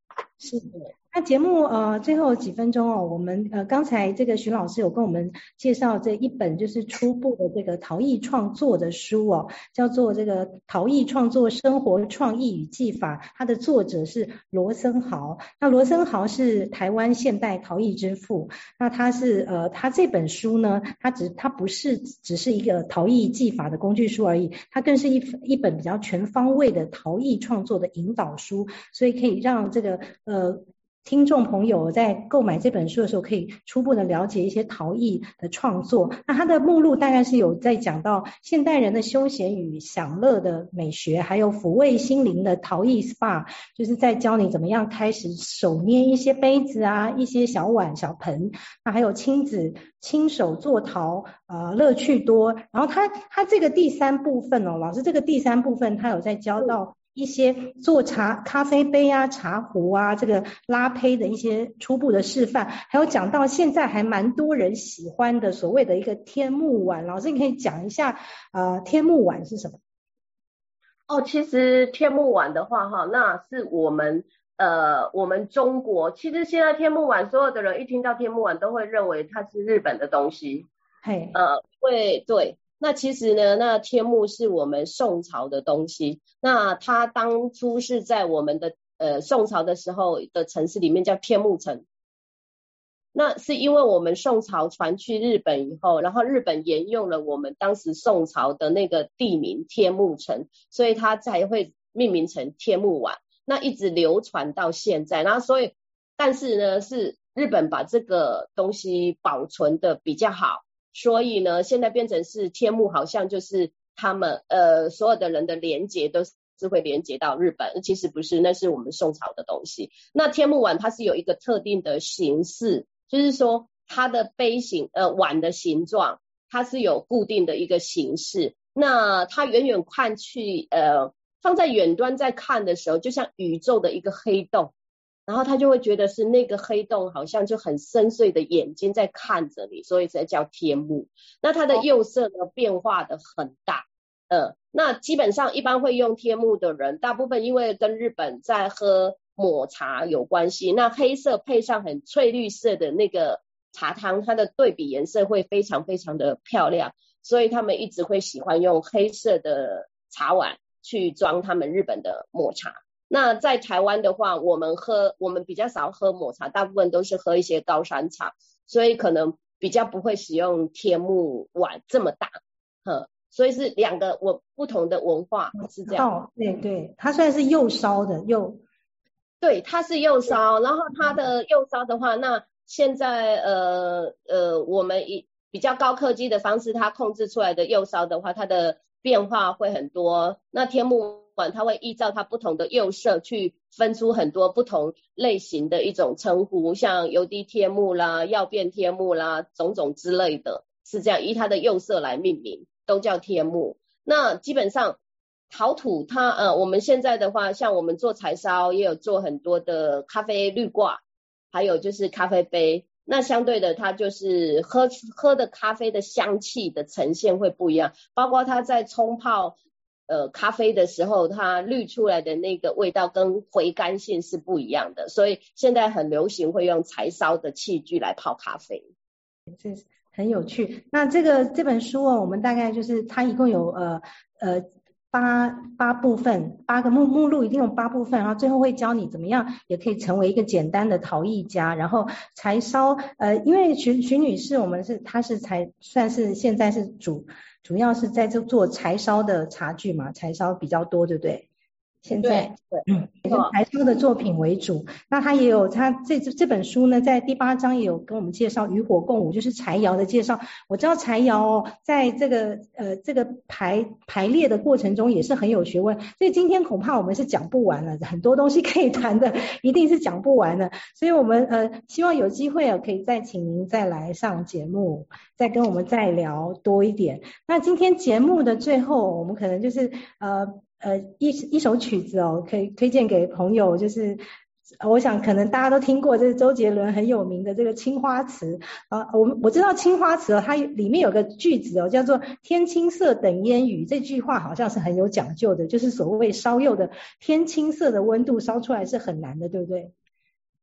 是的。那节目呃最后几分钟哦，我们呃刚才这个徐老师有跟我们介绍这一本就是初步的这个陶艺创作的书哦，叫做这个陶艺创作生活创意与技法，它的作者是罗森豪。那罗森豪是台湾现代陶艺之父，那他是呃他这本书呢，他只他不是只是一个陶艺技法的工具书而已，它更是一一本比较全方位的陶艺创作的引导书，所以可以让这个呃听众朋友在购买这本书的时候，可以初步的了解一些陶艺的创作。那它的目录大概是有在讲到现代人的休闲与享乐的美学，还有抚慰心灵的陶艺 S P A， 就是在教你怎么样开始手捏一些杯子啊，一些小碗小盆，那还有亲子亲手做陶，呃，乐趣多。然后它它这个第三部分哦，老师这个第三部分它有在教到一些做茶咖啡杯啊、茶壶啊，这个拉胚的一些初步的示范，还有讲到现在还蛮多人喜欢的所谓的一个天目碗。老师你可以讲一下呃天目碗是什么？ 哦，其实天目碗的话哈，那是我们呃我们中国，其实现在天目碗所有的人一听到天目碗都会认为它是日本的东西， 嘿， 呃会对。那其实呢，那天目是我们宋朝的东西，那它当初是在我们的呃宋朝的时候的城市里面叫天目城。那是因为我们宋朝传去日本以后，然后日本沿用了我们当时宋朝的那个地名天目城，所以它才会命名成天目碗，那一直流传到现在。然后所以但是呢，是日本把这个东西保存的比较好，所以呢现在变成是天目，好像就是他们呃所有的人的连结都是会连结到日本，其实不是，那是我们宋朝的东西。那天目碗它是有一个特定的形式，就是说它的杯形呃碗的形状它是有固定的一个形式，那它远远看去呃放在远端在看的时候就像宇宙的一个黑洞，然后他就会觉得是那个黑洞好像就很深邃的眼睛在看着你，所以才叫天目。那它的釉色呢变化的很大，呃，那基本上一般会用天目的人，大部分因为跟日本在喝抹茶有关系，那黑色配上很翠绿色的那个茶汤，它的对比颜色会非常非常的漂亮，所以他们一直会喜欢用黑色的茶碗去装他们日本的抹茶。那在台湾的话，我们喝我们比较少喝抹茶，大部分都是喝一些高山茶，所以可能比较不会使用天目碗这么大，呵，所以是两个我不同的文化是这样。 哦，对对，它虽然是釉烧的釉， 对，它是釉烧，然后它的釉烧的话，那现在呃呃我们以比较高科技的方式，它控制出来的釉烧的话，它的变化会很多。那天目碗它会依照它不同的釉色去分出很多不同类型的一种称呼，像油滴天目啦、曜变天目啦，种种之类的，是这样，依它的釉色来命名，都叫天目。那基本上陶土它呃我们现在的话，像我们做柴烧也有做很多的咖啡滤挂，还有就是咖啡杯，那相对的它就是喝喝的咖啡的香气的呈现会不一样，包括它在冲泡呃咖啡的时候，它滤出来的那个味道跟回甘性是不一样的，所以现在很流行会用柴烧的器具来泡咖啡。 这很有趣。那这个这本书哦，我们大概就是它一共有呃呃八八部分，八个目目录一定有八部分，然后最后会教你怎么样也可以成为一个简单的陶艺家。然后柴烧呃，因为徐徐女士我们是她是才算是现在是主主要是在这做柴烧的茶具嘛，柴烧比较多，对不对？现在对， 嗯，以柴烧的作品为主。那他也有他这这本书呢，在第八章也有跟我们介绍与火共舞，就是柴窑的介绍。我知道柴窑哦，在这个呃这个排排列的过程中也是很有学问，所以今天恐怕我们是讲不完了，很多东西可以谈的，一定是讲不完的。所以我们呃希望有机会啊，可以再请您再来上节目，再跟我们再聊多一点。那今天节目的最后，我们可能就是呃。呃，一一首曲子哦，可以推荐给朋友，就是我想可能大家都听过，这是周杰伦很有名的这个《青花瓷》啊。我们我知道《青花瓷》哦，它里面有个句子哦，叫做“天青色等烟雨”，这句话好像是很有讲究的，就是所谓烧釉的天青色的温度烧出来是很难的，对不对？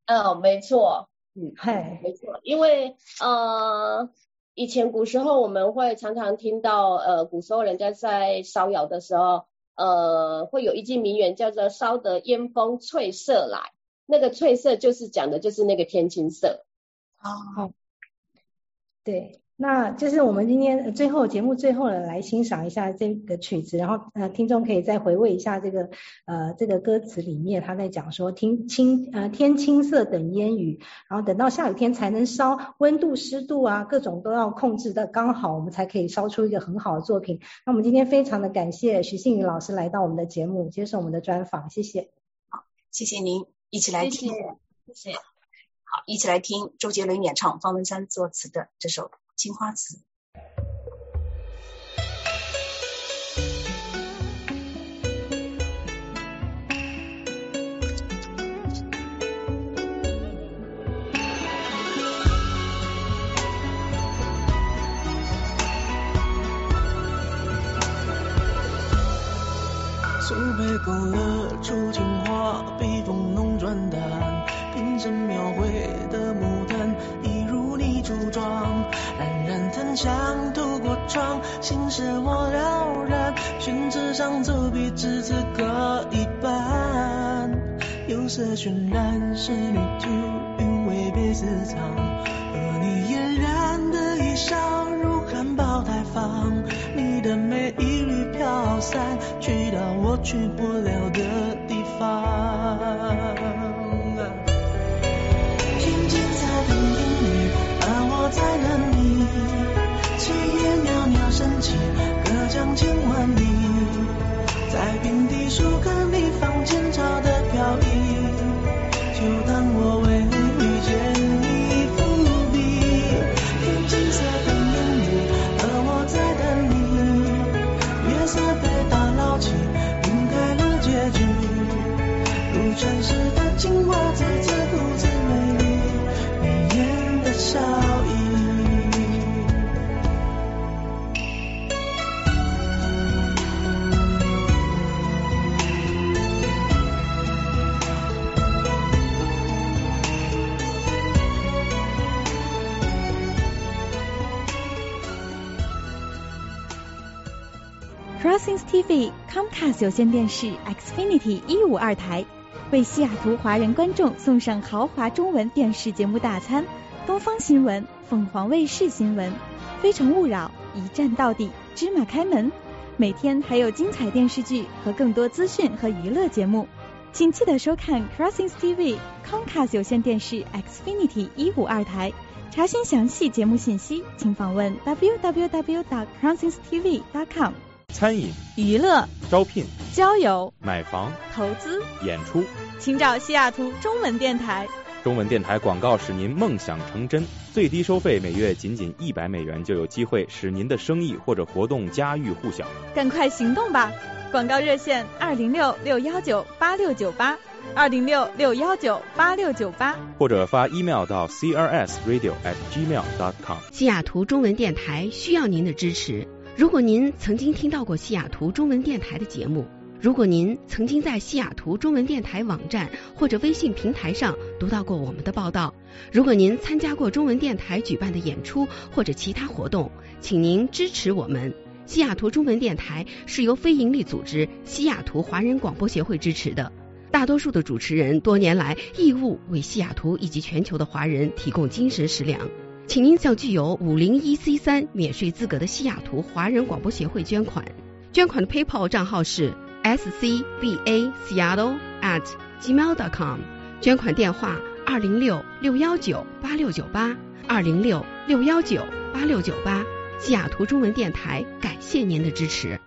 嗯，没错， 嗯，嗨， 没错，因为呃，以前古时候我们会常常听到，呃，古时候人家在烧窑的时候，呃，会有一句名言叫做“烧得烟风翠色来”，那个翠色就是讲的就是那个天青色。 哦，对。那就是我们今天最后节目最后呢，来欣赏一下这个曲子，然后呃听众可以再回味一下这个呃这个歌词里面他在讲说天青呃天青色等烟雨，然后等到下雨天才能烧，温度湿度啊各种都要控制的刚好，我们才可以烧出一个很好的作品。那我们今天非常的感谢徐信宇老师来到我们的节目接受我们的专访，谢谢。 好，谢谢您，一起来听， 谢谢。 好，一起来听周杰伦演唱方文山作词的这首青花瓷。 苏北勾勒出情话，笔锋浓转淡，平生描绘的牡丹一如你梳妆，冉冉檀香透过窗，心事我了然，宣纸上走笔至此各一半，釉色渲染仕女图，韵味别私藏，而你嫣然的一笑如含苞待放，你的美一缕飘散，去到我去不了的地方。天青色等烟雨，而我在等你，炊烟袅袅升起，隔江千万里，在平地树根里放前朝的飘逸，就当我为遇见你伏笔。天青色等烟雨，而我在等你，月色被打捞起，晕开了结局，如传世的青花瓷，自顾自美丽，眉眼的笑意。 Crossings T V Comcast 有线电视 Xfinity 一五二台为西雅图华人观众送上豪华中文电视节目大餐，东方新闻、凤凰卫视新闻、非诚勿扰、一站到底、芝麻开门，每天还有精彩电视剧和更多资讯和娱乐节目，请记得收看 Crossings T V Comcast 有线电视 Xfinity 一五二台。查询详细节目信息，请访问 double-u double-u double-u dot crossings t v dot com。 餐饮、 娱乐、 招聘、 交友、 买房、 投资、 演出， 请找西雅图中文电台。 中文电台广告使您梦想成真，最低收费每月仅仅一百美元，就有机会使您的生意或者活动家喻户晓。 赶快行动吧！广告热线二零六六幺九八六九八，二零六六幺九八六九八， 或者发 email 到 c r s radio at gmail dot com。 西雅图中文电台需要您的支持。如果您曾经听到过西雅图中文电台的节目，如果您曾经在西雅图中文电台网站或者微信平台上读到过我们的报道，如果您参加过中文电台举办的演出或者其他活动，请您支持我们。西雅图中文电台是由非营利组织西雅图华人广播协会支持的，大多数的主持人多年来义务为西雅图以及全球的华人提供精神食粮，请您向具有五零一 C 三免税资格的西雅图华人广播协会捐款，捐款的 PayPal 账号是 s c b a seattle at gmail dot com， 捐款电话二零六六幺九八六九八，二零六六幺九八六九八。西雅图中文电台感谢您的支持。